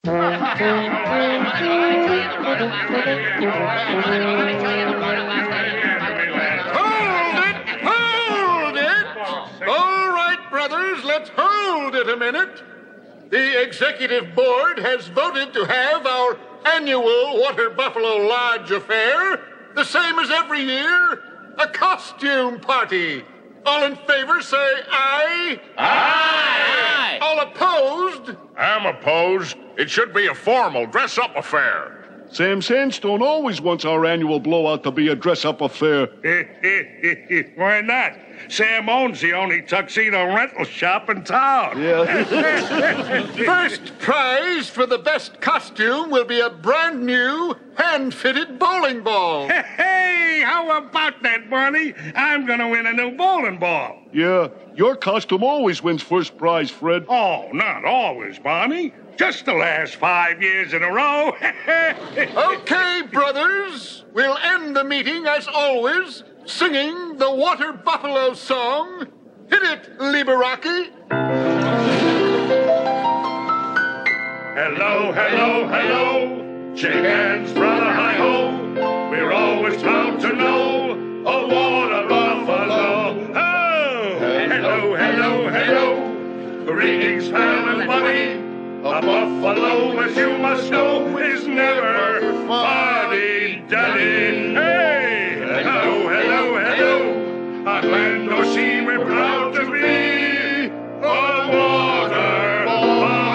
Hold it! All right, brothers, let's hold it a minute. The executive board has voted to have our annual Water Buffalo Lodge affair, the same as every year, a costume party. All in favor, say aye. Aye! All opposed? I'm opposed. It should be a formal dress-up affair. Sam Sandstone always wants our annual blowout to be a dress-up affair. Why not? Sam owns the only tuxedo rental shop in town. First prize for the best costume will be a brand new, hand-fitted bowling ball. Hey, how about that, Barney? I'm gonna win a new bowling ball. Yeah, your costume always wins first prize, Fred. Oh, not always, Barney. Just the last 5 years in a row. Okay, brothers, we'll end the meeting as always, singing the Water Buffalo song. Hit it, Liberace. Hello, hello, hello. Shake hands, brother, hi-ho. We're always proud to know a water buffalo. Oh, hello, hello, hello. Greetings, pal and buddy. A buffalo, as you must know, is never fuddy-duddy. Hey, hello, hello, hello. On land or sea, we're proud to be a water buffalo.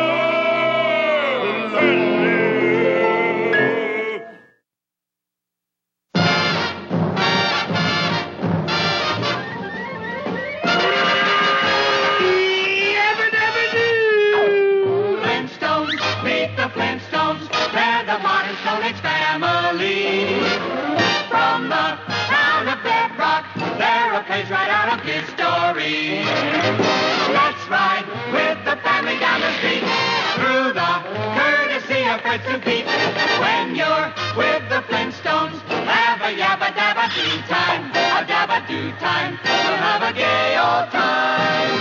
Flintstones, they're the modern Stone Age family. From the town of Bedrock, they're a page right out of history. Let's ride with the family down the street, through the courtesy of Fritz and Pete. When you're with the Flintstones, have a yabba-dabba-doo time, a dabba-doo time, we'll have a gay old time.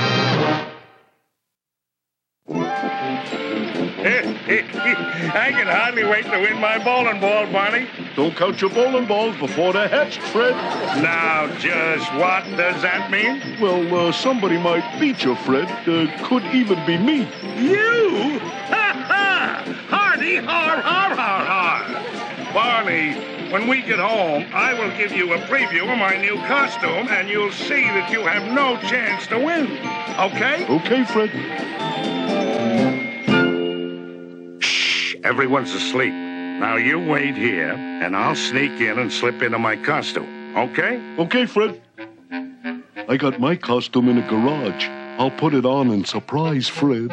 I can hardly wait to win my bowling ball, Barney. Don't count your bowling balls before they're hatched, Fred. Now, just what does that mean? Well, somebody might beat you, Fred. Could even be me. You? Ha ha! Hardy, har, har, har, har. Barney, when we get home, I will give you a preview of my new costume, and you'll see that you have no chance to win. Okay? Okay, Fred. Everyone's asleep. Now you wait here, and I'll sneak in and slip into my costume. Okay? Okay, Fred. I got my costume in a garage. I'll put it on and surprise Fred.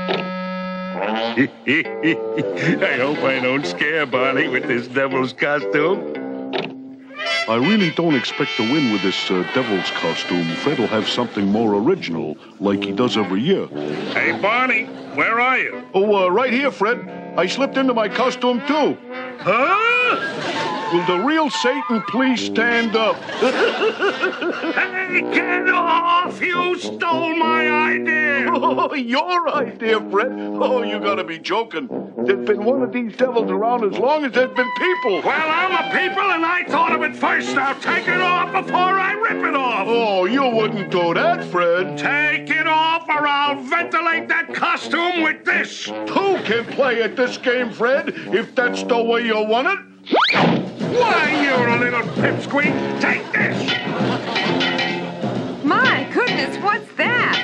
I hope I don't scare Barney with this devil's costume. I really don't expect to win with this devil's costume. Fred will have something more original, like he does every year. Hey, Barney, where are you? Oh, right here, Fred. I slipped into my costume, too. Huh? Will the real Satan please stand up? Hey, get off! You stole my idea! Oh, your idea, Fred? Oh, you gotta be joking. There's been one of these devils around as long as there's been people. Well, I'm a people, and I thought of it first. Now take it off before I rip it off. Oh, you wouldn't do that, Fred. Take it off, or I'll ventilate that costume with this. Two can play at this game, Fred, if that's the way you want it. Why, you little pipsqueak, take this! My goodness, what's that?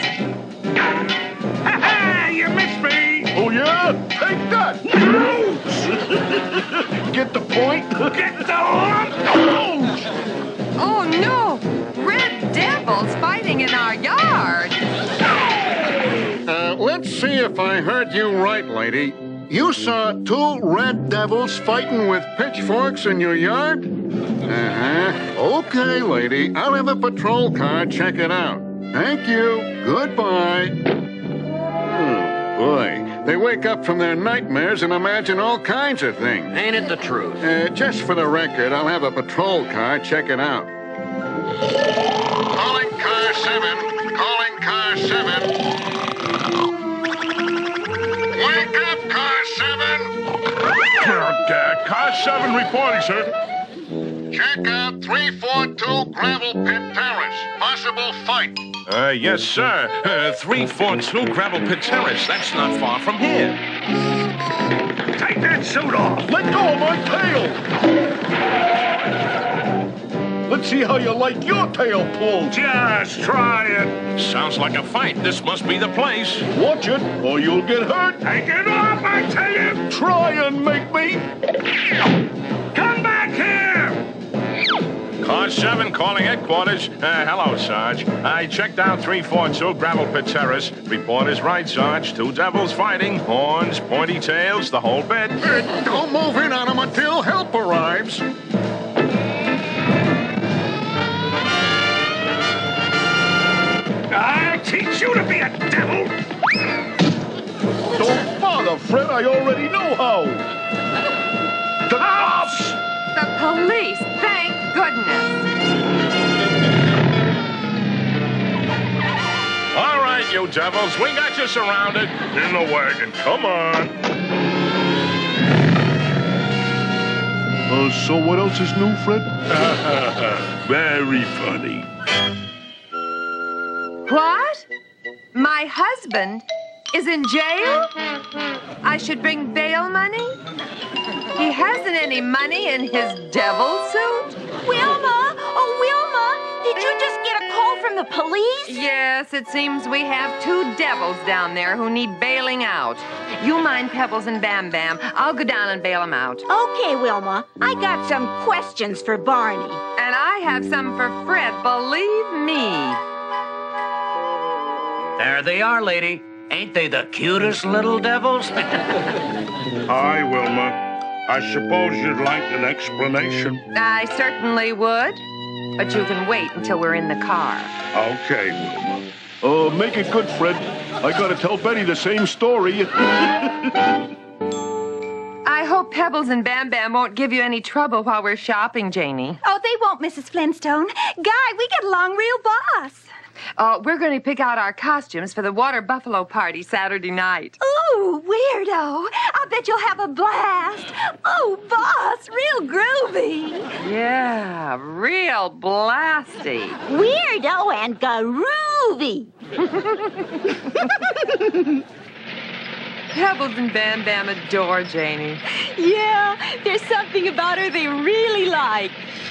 Ha-ha! You missed me! Oh, yeah? Take that! No! Get the point? Get the lump! Oh, no! Red devils fighting in our yard! Let's see if I heard you right, lady. You saw two red devils fighting with pitchforks in your yard? Uh-huh. Okay, lady. I'll have a patrol car check it out. Thank you. Goodbye. Oh, boy. They wake up from their nightmares and imagine all kinds of things. Ain't it the truth? Just for the record, I'll have a patrol car check it out. Calling car 7. Calling car 7. Wake up, car Car 7 reporting, sir. Check out 342 Gravel Pit Terrace. Possible fight. Yes, sir. 342 Gravel Pit Terrace. That's not far from here. Take that suit off. Let go of my tail! Let's see how you like your tail pulled. Just try it. Sounds like a fight. This must be the place. Watch it, or you'll get hurt. Take it off, I tell you. Try and make me. Come back here. Car 7 calling headquarters. Hello, Sarge. I checked out 342 Gravel Pit Terrace. Report is right, Sarge. 2 devils fighting. Horns, pointy tails, the whole bit. Don't move in on him until help arrives. I'll teach you to be a devil. Don't bother, Fred. I already know how. The cops! The police, thank goodness. All right, you devils. We got you surrounded. In the wagon. Come on. So what else is new, Fred? Very funny. What? My husband is in jail? I should bring bail money? He hasn't any money in his devil suit? Wilma! Oh, Wilma! Did you just get a call from the police? Yes, it seems we have 2 devils down there who need bailing out. You mind Pebbles and Bam Bam. I'll go down and bail them out. Okay, Wilma. I got some questions for Barney. And I have some for Fred, believe me. There they are, lady. Ain't they the cutest little devils? Hi, Wilma. I suppose you'd like an explanation. I certainly would. But you can wait until we're in the car. Okay, Wilma. Make it good, Fred. I gotta tell Betty the same story. I hope Pebbles and Bam Bam won't give you any trouble while we're shopping, Janie. Oh, they won't, Mrs. Flintstone. Guy, we get along real boss. We're going to pick out our costumes for the Water Buffalo party Saturday night. Ooh, weirdo. I bet you'll have a blast. Oh, boss, real groovy. Yeah, real blasty. Weirdo and groovy. Pebbles and Bam Bam adore Janie. Yeah, there's something about her they really like.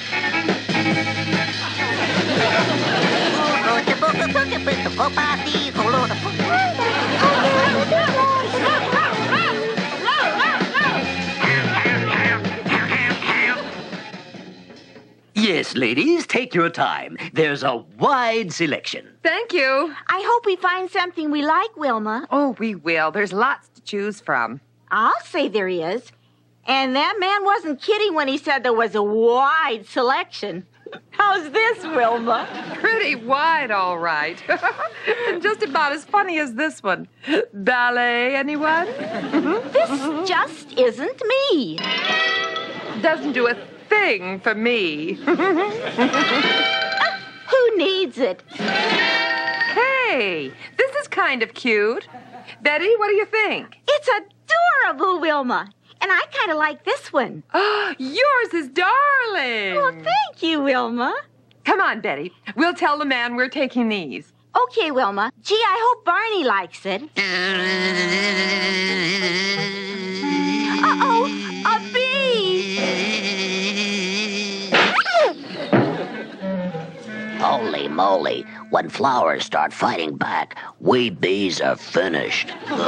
Yes, ladies, take your time. There's a wide selection. Thank you. I hope we find something we like, Wilma. Oh, we will. There's lots to choose from. I'll say there is. And that man wasn't kidding when he said there was a wide selection. How's this, Wilma? Pretty wide, all right. And just about as funny as this one. Ballet, anyone? This just isn't me. Doesn't do a thing for me. Who needs it? Hey, this is kind of cute. Betty, what do you think? It's adorable, Wilma. And I kind of like this one. Yours is darling. Well, thank you, Wilma. Come on, Betty. We'll tell the man we're taking these. Okay, Wilma. Gee, I hope Barney likes it. Uh-oh, a bee! Holy moly, when flowers start fighting back, we bees are finished.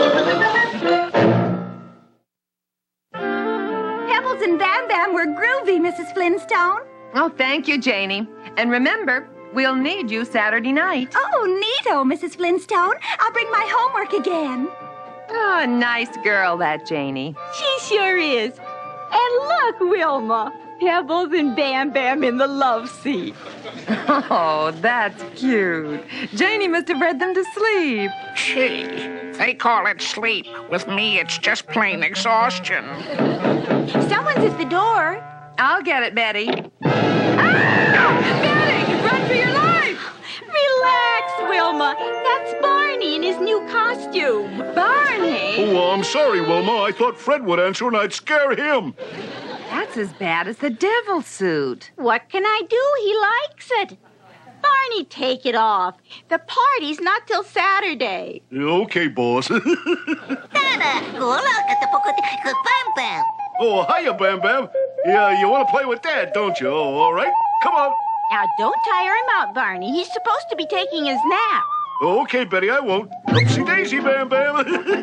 Pebbles and Bam Bam were groovy, Mrs. Flintstone. Oh, thank you, Janie. And remember, we'll need you Saturday night. Oh, neato, Mrs. Flintstone. I'll bring my homework again. Oh, nice girl, that Janie. She sure is. And look, Wilma. Pebbles and Bam Bam in the love seat. Oh, that's cute. Janie must have read them to sleep. Gee, they call it sleep. With me, it's just plain exhaustion. Someone's at the door. I'll get it, Betty. Ah! Betty, run for your life! Relax, Wilma. That's Barney in his new costume. Barney? Oh, I'm sorry, Wilma. I thought Fred would answer and I'd scare him. looks as bad as the devil suit. What can I do? He likes it. Barney, take it off. The party's not till Saturday. Okay, boss. Dada, look at the Bam Bam. Oh, hiya, Bam Bam. Yeah, you want to play with Dad, don't you? Oh, all right. Come on. Now, don't tire him out, Barney. He's supposed to be taking his nap. Okay, Betty, I won't. Upsy daisy, Bam Bam.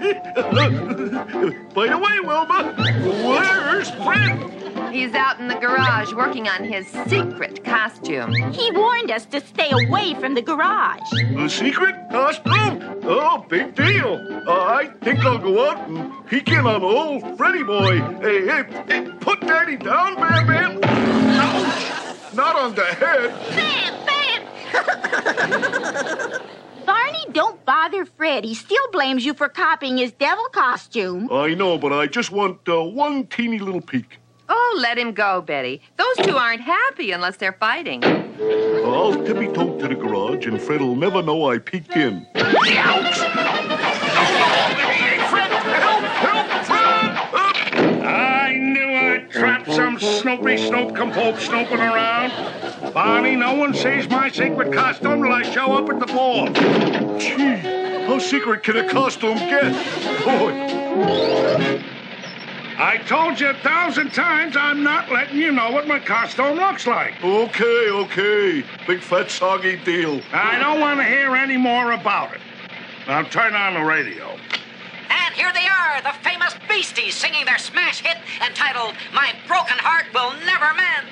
By the way, Wilma, where's Fred? He's out in the garage working on his secret costume. He warned us to stay away from the garage. A secret costume? Oh, big deal. I think I'll go out and peek in on old Freddy boy. Hey, put Daddy down, Bam Bam. Ouch! Not on the head. Bam! Barney, don't bother Fred. He still blames you for copying his devil costume. I know, but I just want one teeny little peek. Oh, let him go, Betty. Those two aren't happy unless they're fighting. I'll tippy-toe to the garage, and Fred'll never know I peeked in. Ouch! I knew I'd trap some Snoopy Snoop Compope snooping around. Barney, no one sees my secret costume till I show up at the ball. Gee, how secret can a costume get? Boy. I told you 1,000 times I'm not letting you know what my costume looks like. Okay. Big fat soggy deal. I don't want to hear any more about it. Now turn on the radio. And here they are, the famous Beasties, singing their smash hit entitled My Broken Heart Will Never Mend.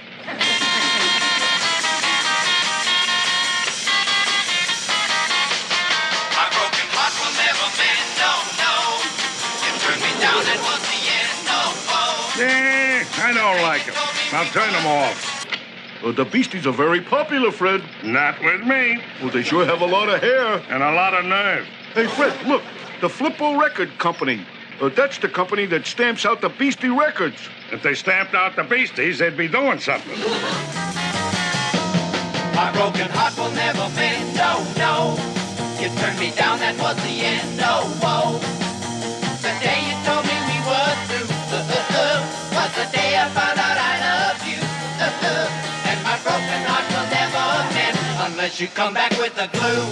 My broken heart will never mend, no. You turned me down, that was the end, no. I don't like them. I'll turn them off. The Beasties are very popular, Fred. Not with me. Well, they sure have a lot of hair. And a lot of nerve. Hey, Fred, look. The Flippo Record Company. That's the company that stamps out the Beastie records. If they stamped out the Beasties, they'd be doing something. My broken heart will never mend, no. You turned me down, that was the end, no. The day you told me we were through was the day I found out I loved you. And my broken heart will never mend unless you come back with the glue.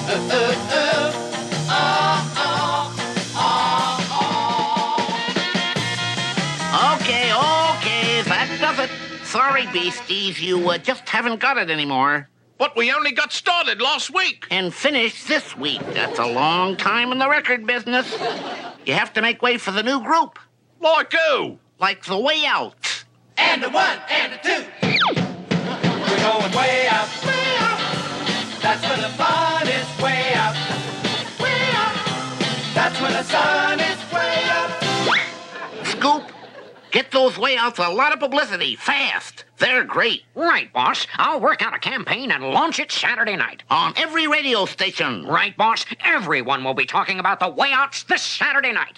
Okay, that does it. Sorry, Beasties, you just haven't got it anymore. But we only got started last week. And finished this week. That's a long time in the record business. You have to make way for the new group. Like who? Like the Way Outs. And a 1 and a 2. We're going way out. That's where the fun is, way out. That's where the sun is, way up. Scoop, get those Way Outs a lot of publicity, fast. They're great. Right, boss. I'll work out a campaign and launch it Saturday night. On every radio station. Right, boss. Everyone will be talking about the Way Outs this Saturday night.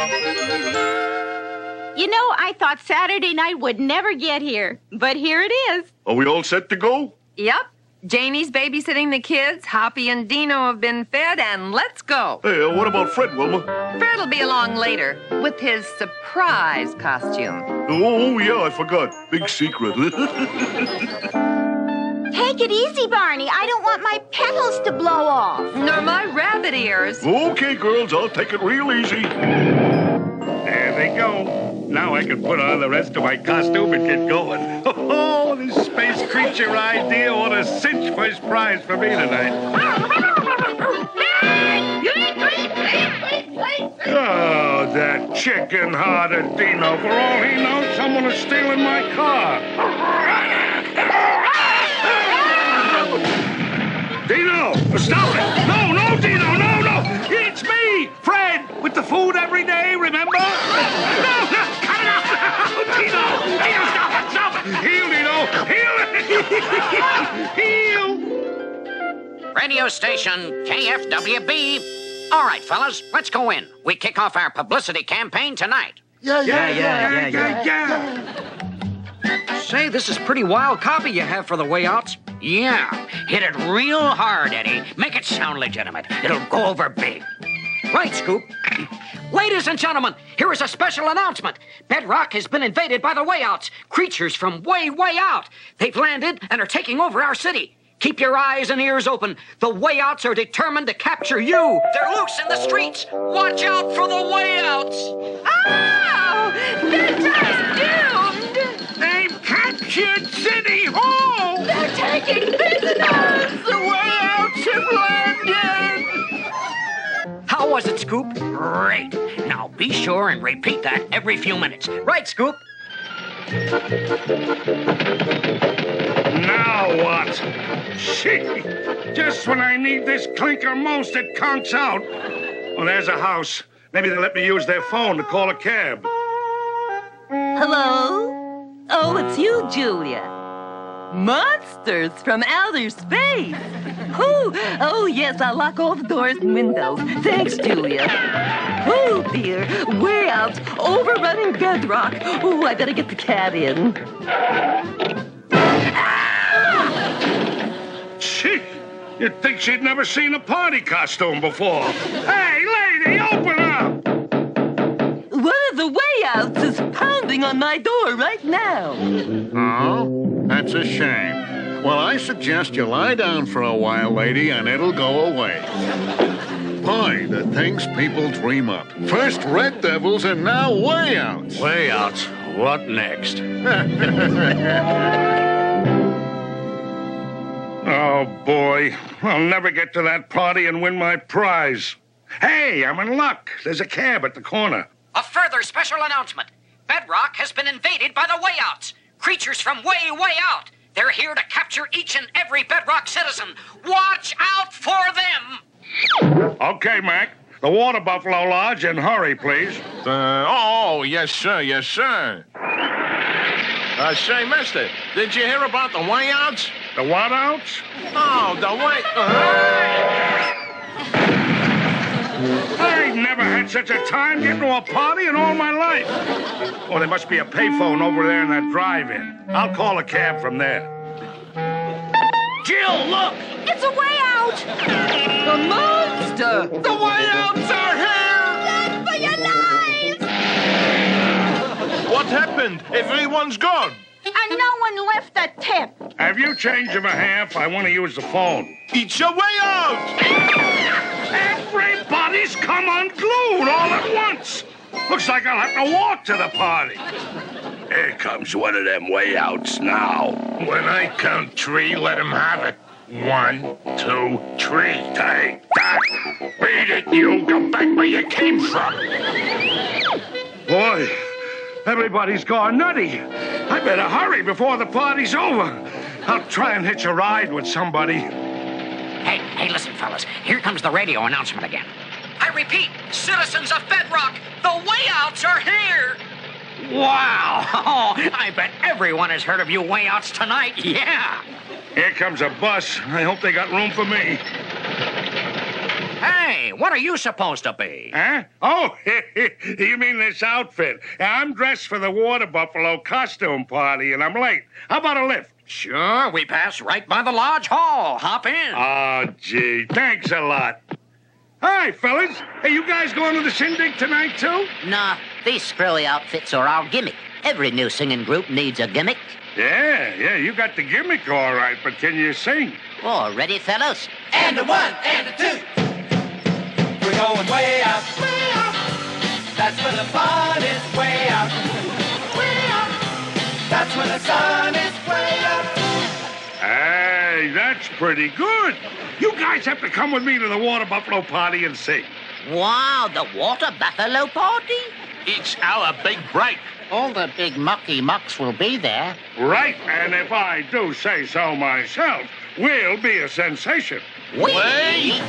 You know, I thought Saturday night would never get here, but here it is. Are we all set to go? Yep. Janie's babysitting the kids, Hoppy and Dino have been fed, and let's go. Hey, what about Fred, Wilma? Fred'll be along later with his surprise costume. Oh, yeah, I forgot. Big secret. Take it easy, Barney. I don't want my petals to blow off. Nor my rabbit ears. Okay, girls, I'll take it real easy. There they go. Now I can put on the rest of my costume and get going. Oh, this space creature idea ought to cinch first prize for me tonight. Oh, that chicken-hearted Dino. For all he knows, someone is stealing my car. Dino, stop it! No, Dino, no! It's me, Fred, with the food every day, remember? No, cut it out! Dino, stop it! Heel, Dino, heel! Radio station KFWB. All right, fellas, let's go in. We kick off our publicity campaign tonight. Yeah. Say, this is pretty wild copy you have for the Way Outs. Yeah, hit it real hard, Eddie. Make it sound legitimate. It'll go over big. Right, Scoop. Ladies and gentlemen, here is a special announcement. Bedrock has been invaded by the Wayouts, creatures from way, way out. They've landed and are taking over our city. Keep your eyes and ears open. The Wayouts are determined to capture you. They're loose in the streets. Watch out for the Wayouts. Oh, Bedrock's doomed. They've captured City Hall! They're taking prisoners. The Wayouts have landed! How was it, Scoop? Great. Now be sure and repeat that every few minutes. Right, Scoop. Now what? Gee, just when I need this clinker most, it conks out. Well, there's a house. Maybe they'll let me use their phone to call a cab. Hello? Oh, it's you, Julia. Monsters from outer space. Oh, yes, I'll lock all the doors and windows. Thanks, Julia. Oh, dear. Way out, overrunning Bedrock. Oh, I better get the cat in. Gee, you'd think she'd never seen a party costume before. Hey, lady, open up! One of the Wayouts is pounding on my door right now. Oh, that's a shame. Well, I suggest you lie down for a while, lady, and it'll go away. Boy, the things people dream up. First Red Devils and now Wayouts. Wayouts. What next? Oh, boy. I'll never get to that party and win my prize. Hey, I'm in luck. There's a cab at the corner. A further special announcement. Bedrock has been invaded by the Wayouts. Creatures from way, way out. They're here to capture each and every Bedrock citizen. Watch out for them! Okay, Mac. The Water Buffalo Lodge, and hurry, please. Yes, sir, yes, sir. Say, mister, did you hear about the Wayouts? The what outs? Oh, the I never had such a time getting to a party in all my life. Oh, there must be a payphone over there in that drive-in. I'll call a cab from there. Jill, look! It's a Wayout! The monster! The Wayouts are Run for your lives! here! What happened? Everyone's gone. And no one left a tip. Have you changed of a half? I want to use the phone. It's a way out! Everybody's come unglued all at once. Looks like I'll have to walk to the party. Here comes one of them Wayouts now. When I count three, let him have it. 1, 2, 3. Take that. Beat it, you. Go back where you came from. Boy, everybody's gone nutty. I better hurry before the party's over. I'll try and hitch a ride with somebody. Hey, listen, fellas. Here comes the radio announcement again. I repeat, citizens of Bedrock, the Wayouts are here! Wow! Oh, I bet everyone has heard of you Wayouts tonight. Yeah! Here comes a bus. I hope they got room for me. Hey, what are you supposed to be? Huh? Oh, you mean this outfit? I'm dressed for the Water Buffalo costume party, and I'm late. How about a lift? Sure, we pass right by the lodge hall. Hop in. Oh, gee, thanks a lot. Hi, fellas. Hey, you guys going to the shindig tonight, too? Nah, these screwy outfits are our gimmick. Every new singing group needs a gimmick. Yeah, you got the gimmick all right, but can you sing? Oh, ready, fellas? And a 1 and a 2. We're going way out. Way out. That's where the fun is. Way out. Way out. That's where the sun is. Way out. Hey, that's pretty good. You guys have to come with me to the Water Buffalo party and sing. Wow, the Water Buffalo party? It's our big break. All the big mucky mucks will be there. Right, and if I do say so myself, we'll be a sensation. Wait!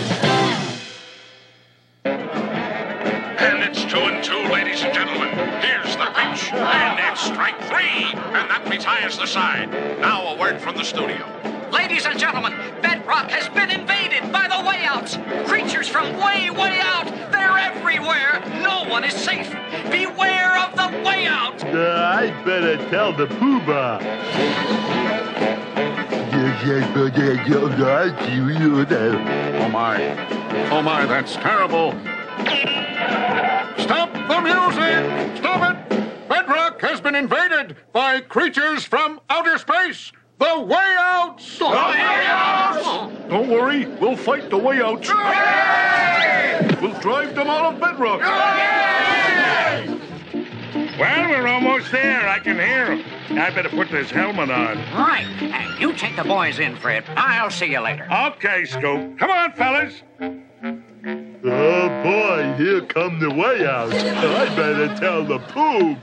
And it's 2 and 2, ladies and gentlemen. Here's the pitch, and it's strike 3, and that retires the side. Now a word from the studio. Ladies and gentlemen, Bedrock has been invaded by the Wayouts. Creatures from way, way out. They're everywhere. No one is safe. Beware of the Wayout. I'd better tell the poobah. Oh, my. Oh, my, that's terrible. Stop the music! Stop it! Bedrock has been invaded by creatures from outer space. The Way Outs! The Way Outs! Don't worry, we'll fight the Way Outs. We'll drive them out of Bedrock. Well, we're almost there. I can hear him. I better put this helmet on. Right. You take the boys in, Fred. I'll see you later. Okay, Scoop. Come on, fellas. Oh, boy, here come the Way Outs. I better tell the Poob.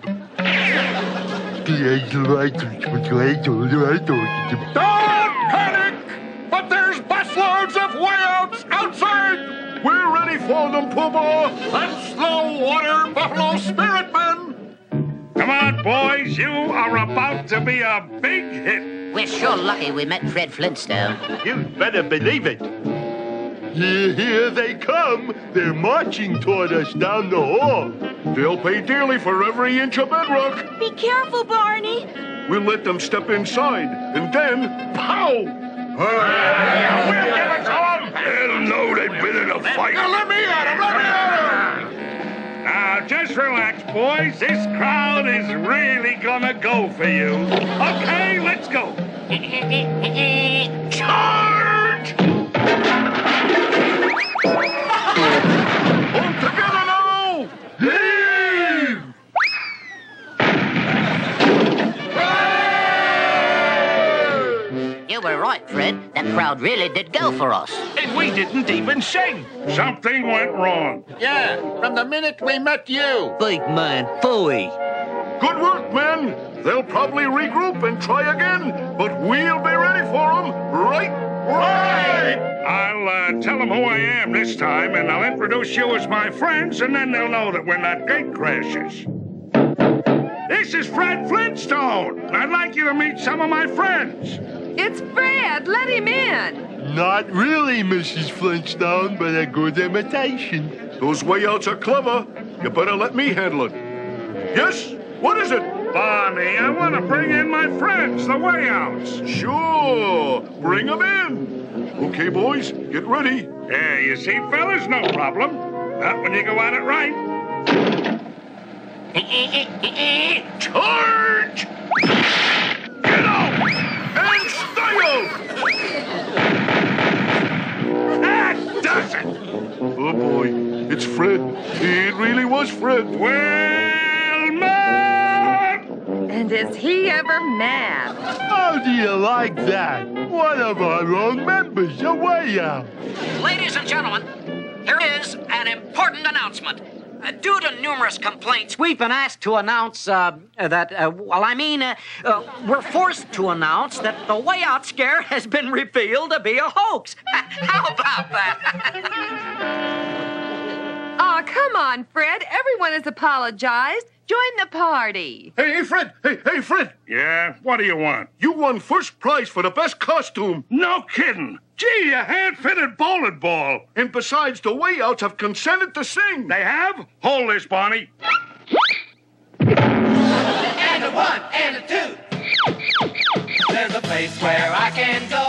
Don't panic! But there's busloads of Way Outs outside! We're ready for them, Pooba! That's the Water Buffalo Spirit Men! Come on, boys. You are about to be a big hit. We're sure lucky we met Fred Flintstone. You'd better believe it. Here they come. They're marching toward us down the hall. They'll pay dearly for every inch of bedrock. Be careful, Barney. We'll let them step inside, and then, pow! We'll give it to them. They'll know they've been in a fight. Now let me at him! Let me at him! Now, just relax, boys. This crowd is really gonna go for you. Okay, let's go. Charge! All together now! Heave! You were right, Fred. That crowd really did go for us. And we didn't even sing. Something went wrong. Yeah, from the minute we met you. Big man, phooey. Good work, men. They'll probably regroup and try again, but we'll be ready for them. Right? I'll tell them who I am this time, and I'll introduce you as my friends, and then they'll know that when that gate crashes. This is Fred Flintstone. I'd like you to meet some of my friends. It's Fred. Let him in. Not really, Mrs. Flintstone, but a good imitation. Those Way Outs are clever. You better let me handle it. Yes? What is it? Barney, I want to bring in my friends, the Way Outs. Sure. Bring them in. Okay, boys, get ready. Yeah, you see, fellas, no problem. Not when you go at it right. Charge! Get out! And stay out! That does it! Oh, boy. It's Fred. It really was Fred. Well, man! And is he ever mad? How do you like that? One of our own members, a Way Out. Ladies and gentlemen, here is an important announcement. Due to numerous complaints, we've been asked to announce we're forced to announce that the Way Out scare has been revealed to be a hoax. How about that? Oh, come on, Fred. Everyone has apologized. Join the party. Hey, Fred. Hey, Fred. Yeah? What do you want? You won first prize for the best costume. No kidding. Gee, a hand-fitted bowling ball. And besides, the Way Outs have consented to sing. They have? Hold this, Barney. And a one and a two. There's a place where I can go